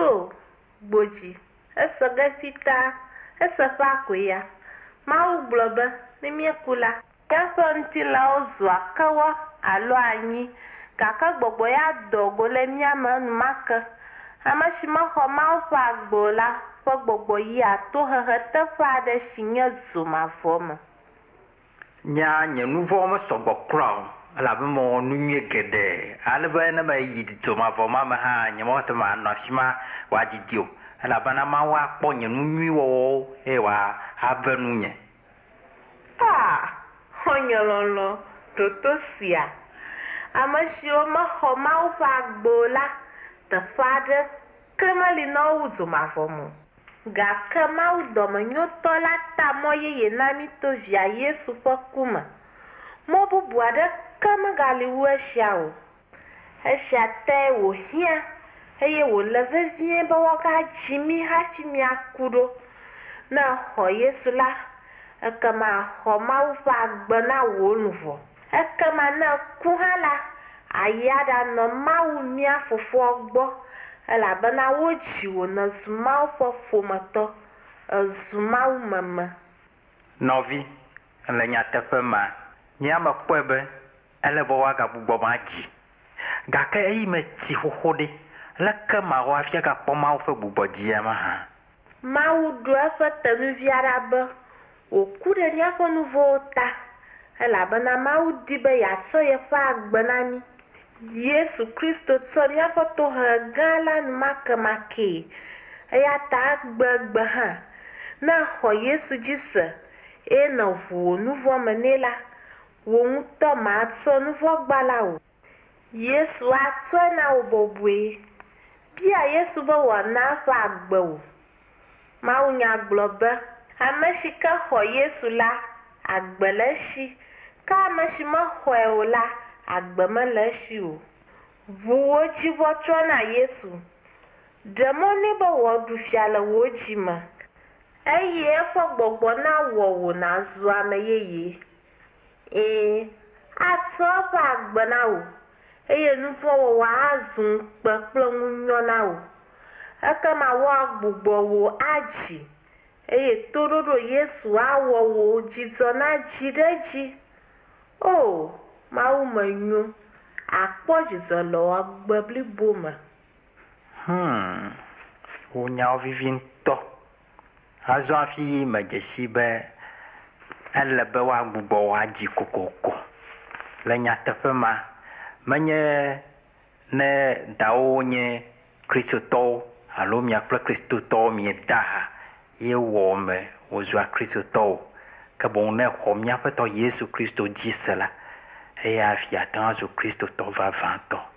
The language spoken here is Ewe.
O, gbodzi, ese ge fita, ese ƒe akoe ya. Mawu gblɔ be ne míeku la, míaƒe ŋutilãwo zua kewɔ alo anyi, gake gbɔgbɔ ya do go le mía me enumake. Ame si mexɔ Mawu ƒe agbe o la ƒe gbɔgbɔ yia tohehe teƒe aɖe si nye dzomavɔ me. Nya nye nu vɔwo mesɔgbɔ kura o, elabe mewɔ nu nyui geɖe, alebe ne meyi dzomavɔ ma me hã nyemate manɔ afi ma wòadidi o, elabena Mawu akpɔ nye nu nyui wɔwɔwo eye wòave nunye. Xɔnye lɔlɔ, toto sia. Ame siwo mexɔ Mawu ƒe agbe o la, teƒe aɖe ke meli na wo wu dzomavɔ me. Gake Mawu dɔmenyotɔ la ta mɔ yeye na mí to via Yesu ƒe ku me. Mɔ bubu aɖeke megali wu esia o. Esia tae wòhiã eye wòle vevie be woagadzi mí hafi míaku ɖo. Ne xɔ Yesu la, ekema xɔ Mawu ƒe agbe na wò luvɔ. Ekema ne ku hã la, ayi aɖanɔ Mawu mía fofoa gbɔ, elabena wodzi wò ne zu Mawu ƒe ƒometɔ, ezu Mawu meme. Nɔvi, le nyateƒe ma, nyea mekpɔe be ele be woagagbugbɔ madzi, gake eyi me tsi xoxo ɖe, leke mawɔ hafi agakpɔ Mawu ƒe gbugbɔdzia mahã? Mawu ɖo eƒe tenuvia ɖa be wòku ɖe míaƒe nu vɔ̃wo ta, elabena Mawu di be yeatsɔ yeƒe agbe na mí. Yesu Kristo tsɔ míaƒe tohehe gã la numakemake, eya ta agbegbe hã. Ne xɔ Yesu dzi se, eye nèʋu wò nu vɔ̃ me nɛ la, wò ŋutɔ matsɔ nu vɔ̃ gbala wò. Yesu atsɔe na wò bɔbɔe. Bia Yesu be wòana eƒe agbe wò. Mawunya gblɔ be ame si ke xɔ Yesu la, agbe le esi, ke ame si mexɔe o la, agbe mele esi o. Ʋu wò dzivɔ trɔ na Yesu. Ɖe mɔ nɛ be wòaɖu fia le wò dzi me, eye eƒe gbɔgbɔ nawɔ wò nàzu ame yeye. Atsɔ eƒe agbe na wò, eye nu vɔ̃ wɔwɔ azu ŋukpe kple ŋunyɔ na wò. Ekema woagbugbɔ wò adzi, eye toɖoɖo Yesu awɔ wò dzidzɔ nadzi ɖe dzi. O, Mawu menyo, akpɔ dzidzɔ le wò agbe blibo me. Wò nyawo vivi ŋutɔ. Azɔ hafi medze si be ele be woagbugbɔ wò adzi kokoko. Le nyateƒe ma, menye ne dawo nye kristotɔwo alo mia kple kristotɔwo mieda ha ye wɔ me wòzua kristotɔwo, ke boŋ ne xɔ míaƒe tɔ Yesu Kristo dzi se la, eya hafi ate ŋu azu kristotɔ vavãtɔ.